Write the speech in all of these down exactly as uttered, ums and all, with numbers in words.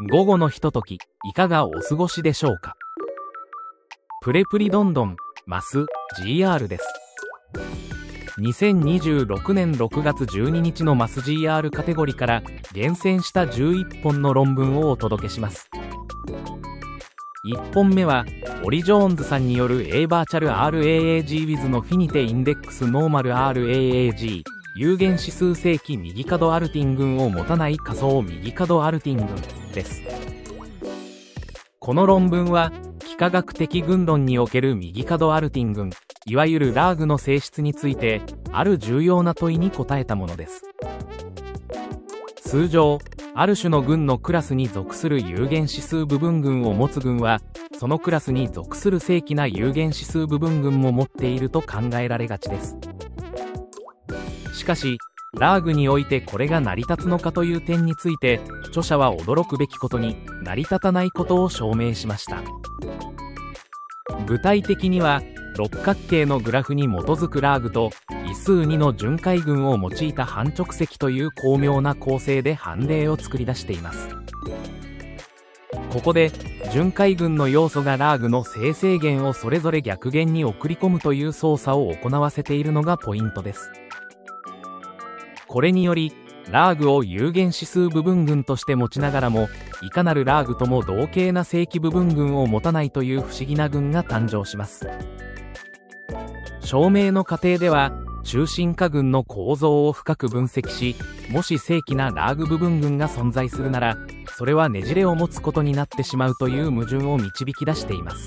午後のひととき、いかがお過ごしでしょうか。プレプリどんどん、マス、ジーアール です。にせんにじゅうろくねんろくがつじゅうににちのマス ジーアール カテゴリから厳選したじゅういっぽんの論文をお届けします。いっぽんめは、オリ・ジョーンズさんによる A バーチャル アールエーエージー with のフィニテインデックスノーマル アールエーエージー 有限指数正規右角アルティン群を持たない仮想右角アルティン群です。この論文は、幾何学的群論における右角アルティン群、いわゆるラーグの性質について、ある重要な問いに答えたものです。通常、ある種の群のクラスに属する有限指数部分群を持つ群は、そのクラスに属する正規な有限指数部分群も持っていると考えられがちです。しかし、ラーグにおいてこれが成り立つのかという点について、著者は驚くべきことに成り立たないことを証明しました。具体的には、六角形のグラフに基づくラーグと異数にの巡回群を用いた半直積という巧妙な構成で判例を作り出しています。ここで巡回群の要素がラーグの正正弦をそれぞれ逆弦に送り込むという操作を行わせているのがポイントです。これによりラーグを有限指数部分群として持ちながらも、いかなるラーグとも同型な正規部分群を持たないという不思議な群が誕生します。証明の過程では、中心化群の構造を深く分析し、もし正規なラーグ部分群が存在するなら、それはねじれを持つことになってしまうという矛盾を導き出しています。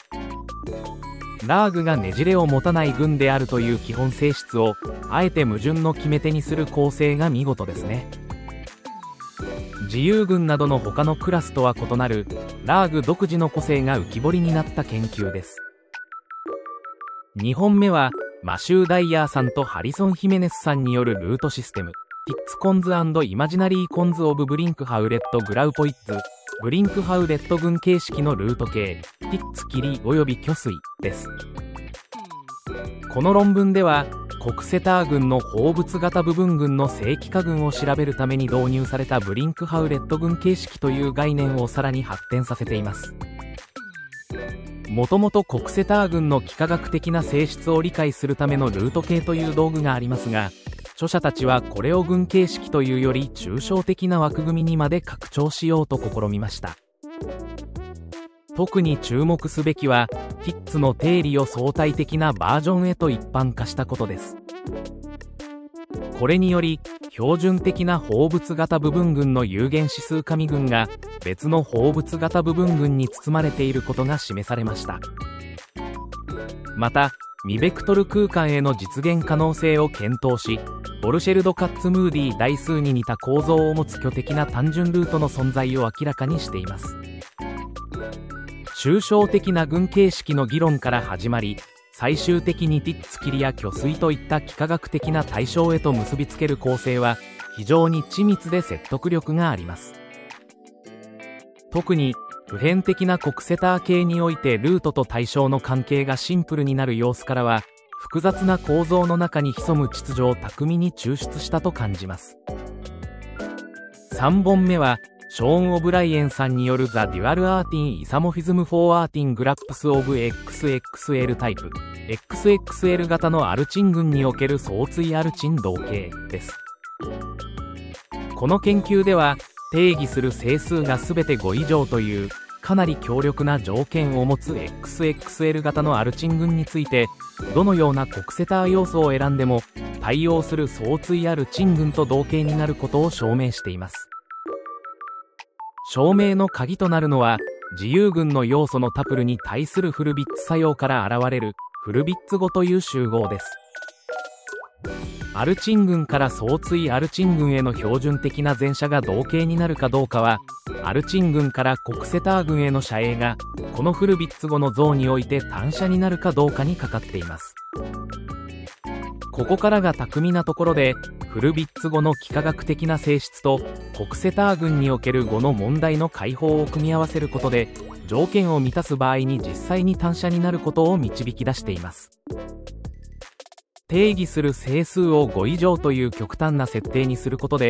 ラーグがねじれを持たない群であるという基本性質を、あえて矛盾の決め手にする構成が見事ですね。自由群などの他のクラスとは異なる、ラーグ独自の個性が浮き彫りになった研究です。にほんめは、マシュー・ダイヤーさんとハリソン・ヒメネスさんによるルートシステム、ティッツコンズ&イマジナリーコンズ・オブ・ブリンクハウレット・グラウポイッツ、ブリンクハウレット群形式のルート系、ティッツキリおよび虚水です。この論文では、コクセター群の放物型部分群の正規化群を調べるために導入されたブリンクハウレット群形式という概念をさらに発展させています。もともとコクセター群の幾何学的な性質を理解するためのルート系という道具がありますが、著者たちはこれを群形式というより抽象的な枠組みにまで拡張しようと試みました。特に注目すべきは、ティッツの定理を相対的なバージョンへと一般化したことです。これにより、標準的な放物型部分群の有限指数紙群が別の放物型部分群に包まれていることが示されました。また、未ベクトル空間への実現可能性を検討し、ボルシェルド・カッツムーディ代数に似た構造を持つ巨的な単純ルートの存在を明らかにしています。抽象的な群形式の議論から始まり、最終的にティッツキリや虚水といった幾何学的な対象へと結びつける構成は非常に緻密で説得力があります。特に普遍的なコクセター系においてルートと対象の関係がシンプルになる様子からは、複雑な構造の中に潜む秩序を巧みに抽出したと感じます。さんぼんめはショーン・オブライエンさんによるザ・デュアル・アーティン・イサモフィズム・フォー・アーティン・グラップス・オブ・エックスエックスエル タイプ エックスエックスエル 型のアルチン群における相対アルチン同型です。この研究では定義する整数がすべてご以上というかなり強力な条件を持つ エックスエックスエル 型のアルチン群について、どのようなコクセター要素を選んでも対応する相対アルチン群と同型になることを証明しています。証明の鍵となるのは、自由群の要素のタプルに対するフルビッツ作用から現れるフルビッツ語という集合です。アルチン群から相対アルチン群への標準的な前者が同型になるかどうかは、アルチン群からコクセター群への遮影がこのフルビッツ語の像において単者になるかどうかにかかっています。ここからが巧みなところで、フルビッツ語の幾何学的な性質とコクセター群における語の問題の解法を組み合わせることで、条件を満たす場合に実際に単者になることを導き出しています。定義する整数をご以上という極端な設定にすることで、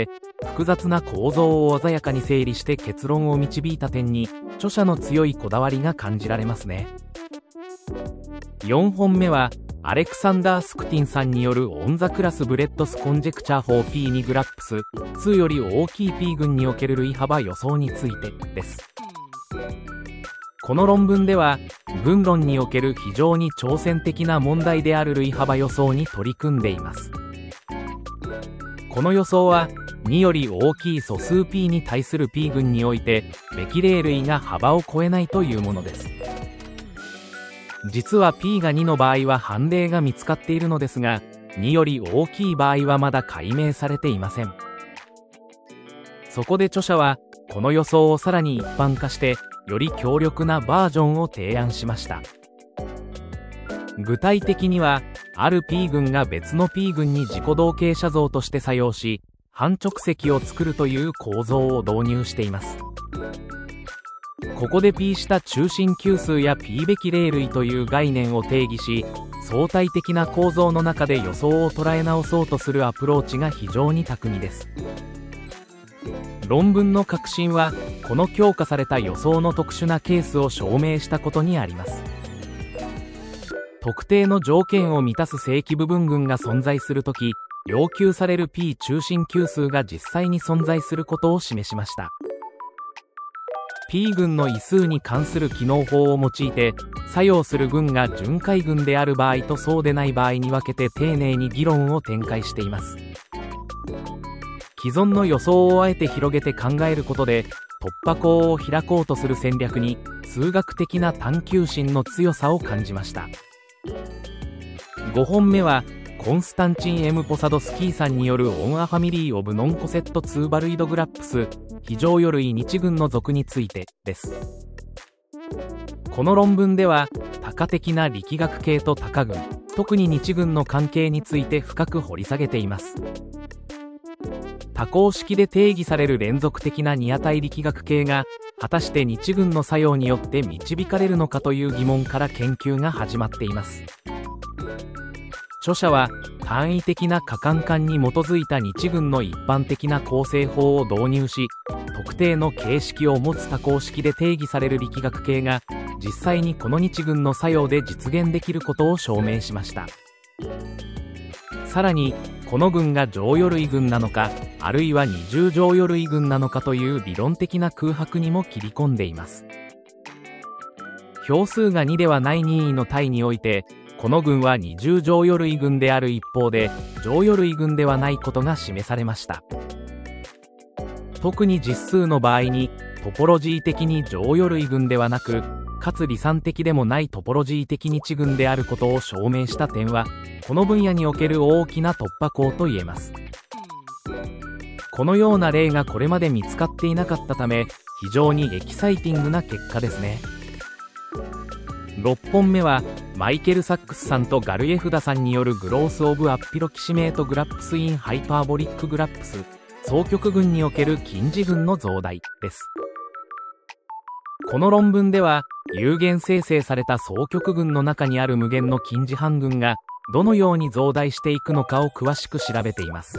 複雑な構造を鮮やかに整理して結論を導いた点に著者の強いこだわりが感じられますね。よんほんめはアレクサンダー・スクティンさんによるオン・ザ・クラス・ブレッドス・コンジェクチャー・フォー・ピーにグラップスにより大きい P 群における類幅予想についてです。この論文では群論における非常に挑戦的な問題である類幅予想に取り組んでいます。この予想はにより大きい素数 P に対する P 群においてべき例類が幅を超えないというものです。実は P がにの場合は判例が見つかっているのですが、により大きい場合はまだ解明されていません。そこで著者はこの予想をさらに一般化してより強力なバージョンを提案しました。具体的にはある P 群が別の P 群に自己同型写像として作用し半直積を作るという構造を導入しています。ここで P した中心級数や P べき例類という概念を定義し、相対的な構造の中で予想を捉え直そうとするアプローチが非常に巧みです。論文の核心はこの強化された予想の特殊なケースを証明したことにあります。特定の条件を満たす正規部分群が存在するとき、要求される P 中心級数が実際に存在することを示しました。P 群の異数に関する機能法を用いて作用する群が巡回群である場合とそうでない場合に分けて丁寧に議論を展開しています。既存の予想をあえて広げて考えることで突破口を開こうとする戦略に数学的な探求心の強さを感じました。ごほんめはコンスタンチン・エム・ポサドスキーさんによるオン・ア・ファミリー・オブ・ノン・コセット・ツー・バルイド・グラップス非常余類日群の属についてです。この論文では多価的な力学系と多価群、特に日群の関係について深く掘り下げています。多項式で定義される連続的な二値力学系が果たして日群の作用によって導かれるのかという疑問から研究が始まっています。著者は単位的な可換感に基づいた日群の一般的な構成法を導入し、特定の形式を持つ多項式で定義される力学系が実際にこの日群の作用で実現できることを証明しました。さらにこの群が常余類群なのかあるいは二重常余類群なのかという理論的な空白にも切り込んでいます。票数がにではない任意の体においてこの群は二重常余類群である一方で常余類群ではないことが示されました。特に実数の場合にトポロジー的に常余類群ではなくかつ離散的でもないトポロジー的日群であることを証明した点はこの分野における大きな突破口といえます。このような例がこれまで見つかっていなかったため非常にエキサイティングな結果ですね。ろっぽんめはマイケル・サックスさんとガルイェフダさんによるグロース・オブ・アッピロキシメート・グラップス・イン・ハイパーボリック・グラップス双極群における近似群の増大です。この論文では有限生成された双極群の中にある無限の近似半群がどのように増大していくのかを詳しく調べています。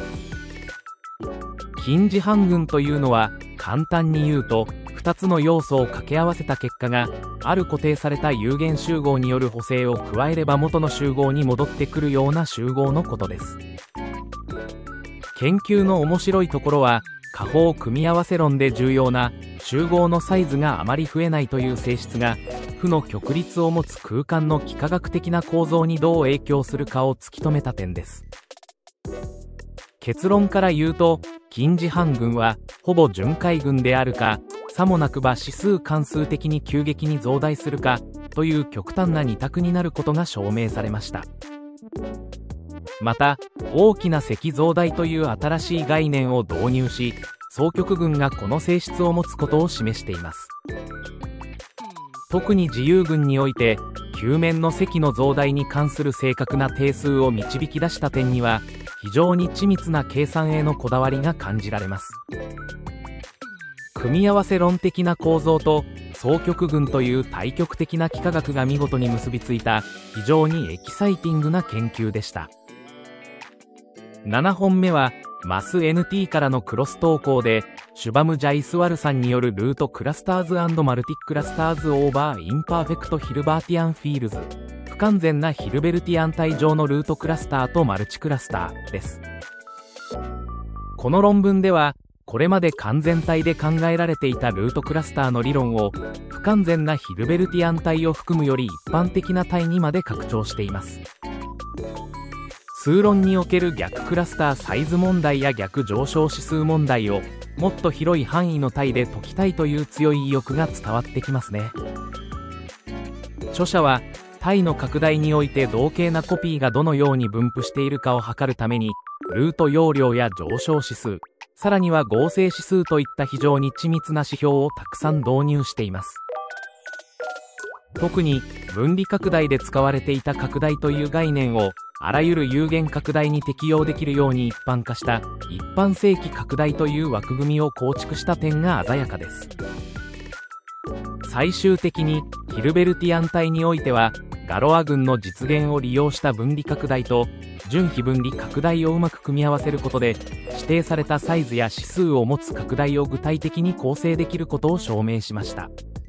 近似半群というのは簡単に言うとふたつの要素を掛け合わせた結果がある固定された有限集合による補正を加えれば元の集合に戻ってくるような集合のことです。研究の面白いところは加法組み合わせ論で重要な集合のサイズがあまり増えないという性質が負の極律を持つ空間の幾何学的な構造にどう影響するかを突き止めた点です。結論から言うと近似半群はほぼ巡回群であるかさもなくば指数関数的に急激に増大するかという極端な二択になることが証明されました。また大きな積増大という新しい概念を導入し双極群がこの性質を持つことを示しています。特に自由群において球面の積の増大に関する正確な定数を導き出した点には非常に緻密な計算へのこだわりが感じられます。組み合わせ論的な構造と双極群という対極的な幾何学が見事に結びついた非常にエキサイティングな研究でした。ななほんめはマス エヌティー からのクロス投稿で、シュバム・ジャイスワルさんによるルートクラスターズ&マルティクラスターズオーバーインパーフェクトヒルバーティアンフィールズ、不完全なヒルベルティアン帯状のルートクラスターとマルチクラスターです。この論文では、これまで完全体で考えられていたルートクラスターの理論を、不完全なヒルベルティアン帯を含むより一般的な帯にまで拡張しています。数論における逆クラスターサイズ問題や逆上昇指数問題をもっと広い範囲の帯で解きたいという強い意欲が伝わってきますね。著者は帯の拡大において同型なコピーがどのように分布しているかを測るためにルート容量や上昇指数、さらには合成指数といった非常に緻密な指標をたくさん導入しています。特に分離拡大で使われていた拡大という概念をあらゆる有限拡大に適用できるように一般化した一般正規拡大という枠組みを構築した点が鮮やかです。最終的にヒルベルティアン帯においてはガロア群の実現を利用した分離拡大と準非分離拡大をうまく組み合わせることで指定されたサイズや指数を持つ拡大を具体的に構成できることを証明しました。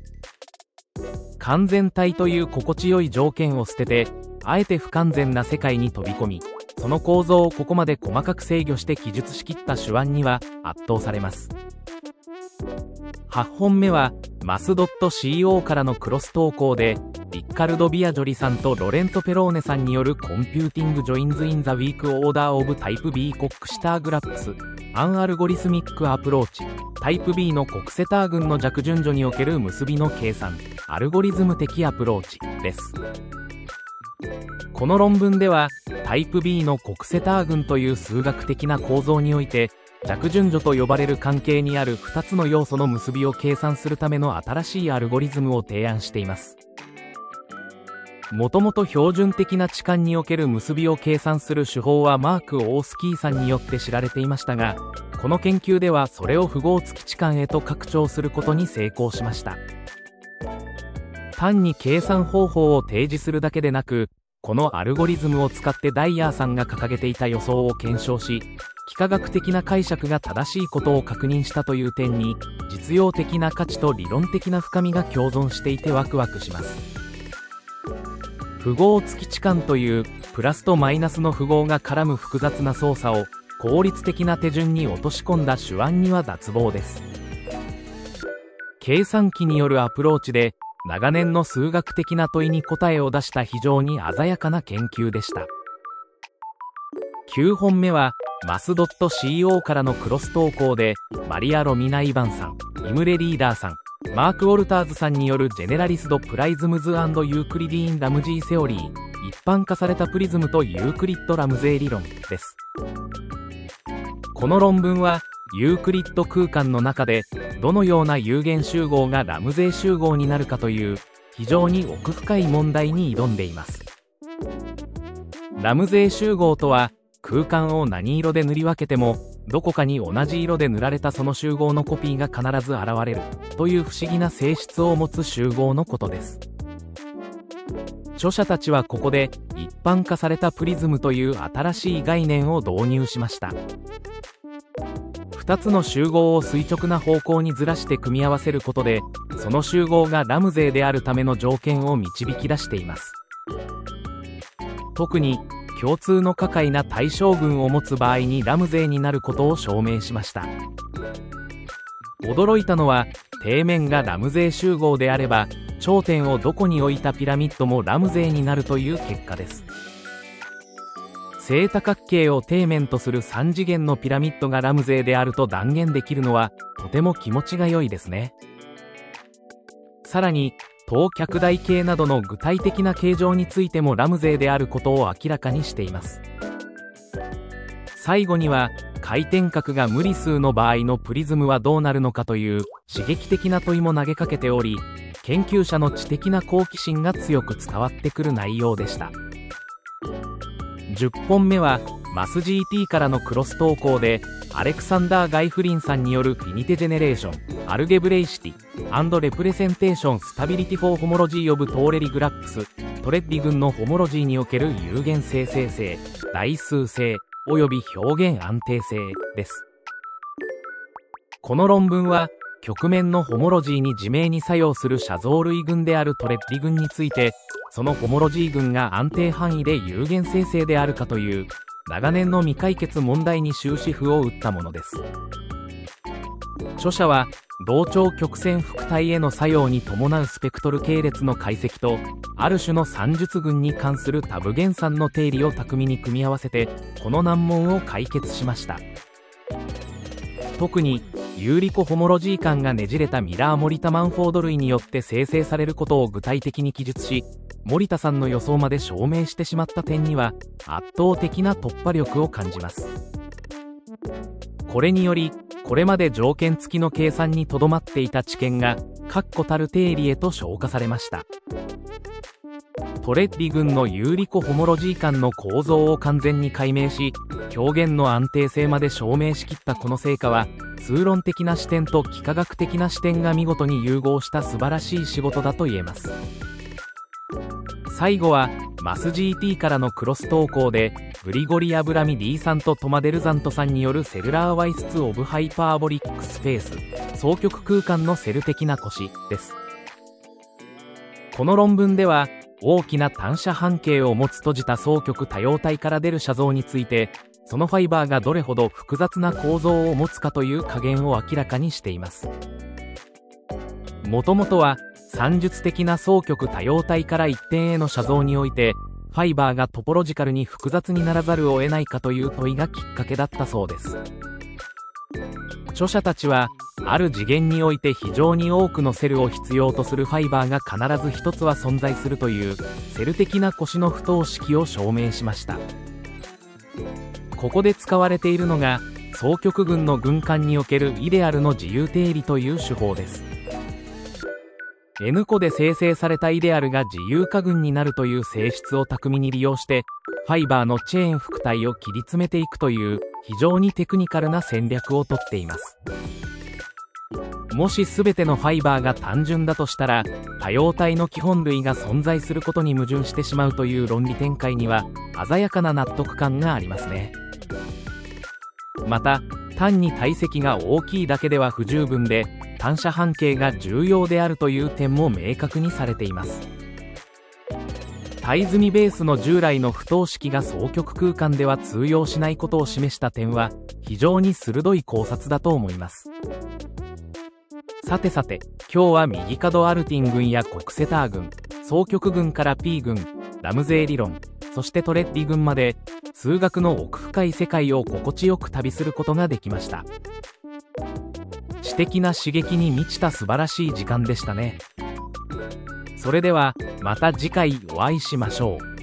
完全体という心地よい条件を捨ててあえて不完全な世界に飛び込み、その構造をここまで細かく制御して記述しきった手腕には圧倒されます。はちほんめはマス .co からのクロス投稿でリッカルド・ビアジョリさんとロレント・ペローネさんによるコンピューティング・ジョインズ・イン・ザ・ウィーク・オーダー・オブ・タイプ B コックシターグラップスアンアルゴリスミック・アプローチタイプ B のコクセター群の弱順序における結びの計算アルゴリズム的アプローチです。この論文ではタイプ B のコクセター群という数学的な構造において弱順序と呼ばれる関係にあるふたつの要素の結びを計算するための新しいアルゴリズムを提案しています。もともと標準的な置換における結びを計算する手法はマーク・オースキーさんによって知られていましたが、この研究ではそれを符号付き置換へと拡張することに成功しました。単に計算方法を提示するだけでなく、このアルゴリズムを使ってダイヤーさんが掲げていた予想を検証し、幾何学的な解釈が正しいことを確認したという点に実用的な価値と理論的な深みが共存していてワクワクします。符号付き置換というプラスとマイナスの符号が絡む複雑な操作を効率的な手順に落とし込んだ手腕には脱帽です。計算機によるアプローチで長年の数学的な問いに答えを出した非常に鮮やかな研究でした。きゅうほんめはマス .co からのクロス投稿でマリア・ロミナ・イバンさん、イムレ・リーダーさん、マーク・ウォルターズさんによるジェネラリスド・プライズムズ&ユークリディーン・ラムジーセオリー、一般化されたプリズムとユークリッド・ラムゼー理論です。この論文はユークリッド空間の中でどのような有限集合がラムゼー集合になるかという非常に奥深い問題に挑んでいます。ラムゼー集合とは空間を何色で塗り分けてもどこかに同じ色で塗られたその集合のコピーが必ず現れるという不思議な性質を持つ集合のことです。著者たちはここで一般化されたプリズムという新しい概念を導入しました。ふたつの集合を垂直な方向にずらして組み合わせることでその集合がラムゼーであるための条件を導き出しています。特に共通の可解な対象群を持つ場合にラムゼーになることを証明しました。驚いたのは底面がラムゼー集合であれば頂点をどこに置いたピラミッドもラムゼーになるという結果です。正多角形を底面とするさん次元のピラミッドがラムゼーであると断言できるのはとても気持ちが良いですね。さらに等脚大形などの具体的な形状についてもラムゼーであることを明らかにしています。最後には回転角が無理数の場合のプリズムはどうなるのかという刺激的な問いも投げかけており、研究者の知的な好奇心が強く伝わってくる内容でした。じゅっぽんめはマス ジーティー からのクロス投稿でアレクサンダー・ガイフリンさんによるフィニテジェネレーション、アルゲブレイシティ、アンドレプレゼンテーション・スタビリティ・フォー・ホモロジー・オブ・トーレリ・グラップス、トレッリ群のホモロジーにおける有限性生成、代数性、 及び表現安定性です。この論文は曲面のホモロジーに自明に作用する写像類群であるトレッリ群について、そのホモロジー群が安定範囲で有限生成であるかという長年の未解決問題に終止符を打ったものです。著者は同調曲線副体への作用に伴うスペクトル系列の解析と、ある種の算術群に関する多部減算の定理を巧みに組み合わせてこの難問を解決しました。特に有利コホモロジー間がねじれたミラーモリタ・マンフォード類によって生成されることを具体的に記述し、森田さんの予想まで証明してしまった点には圧倒的な突破力を感じます。これによりこれまで条件付きの計算にとどまっていた知見が確固たる定理へと昇華されました。トレッリ群の有利コホモロジー間の構造を完全に解明し、表現の安定性まで証明しきったこの成果は、数論的な視点と幾何学的な視点が見事に融合した素晴らしい仕事だと言えます。最後はマス ジーティー からのクロス投稿で、グリゴリ・アブラミ D さんとトマ・デルザントさんによるセルラー・ワイスツ・オブ・ハイパーボリック・スペース双極空間のセル的な腰です。この論文では大きな単射半径を持つ閉じた双極多様体から出る写像について、そのファイバーがどれほど複雑な構造を持つかという加減を明らかにしています。もともとは算術的な双極多様体から一点への写像において、ファイバーがトポロジカルに複雑にならざるを得ないかという問いがきっかけだったそうです。著者たちはある次元において非常に多くのセルを必要とするファイバーが必ず一つは存在するというセル的な腰の不等式を証明しました。ここで使われているのが双極群の群間におけるイデアルの自由定理という手法です。N 個で生成されたイデアルが自由化群になるという性質を巧みに利用して、ファイバーのチェーン副体を切り詰めていくという非常にテクニカルな戦略をとっています。もし全てのファイバーが単純だとしたら、多様体の基本類が存在することに矛盾してしまうという論理展開には鮮やかな納得感がありますね。また単に体積が大きいだけでは不十分で、単射半径が重要であるという点も明確にされています。対積みベースの従来の不等式が双極空間では通用しないことを示した点は非常に鋭い考察だと思います。さてさて、今日は右角アルティン群やコクセター群、双極群から P 群、ラムゼー理論、そしてトレッリ群まで数学の奥深い世界を心地よく旅することができました。知的な刺激に満ちた素晴らしい時間でしたね。それではまた次回お会いしましょう。